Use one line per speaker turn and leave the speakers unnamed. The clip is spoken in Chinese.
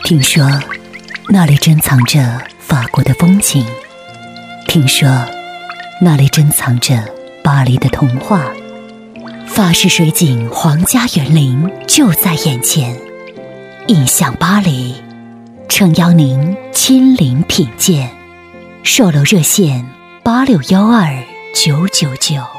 听说那里珍藏着法国的风情，听说那里珍藏着巴黎的童话。法式水景皇家园林就在眼前，印象巴黎，诚邀您亲临品鉴。售楼热线8612-999。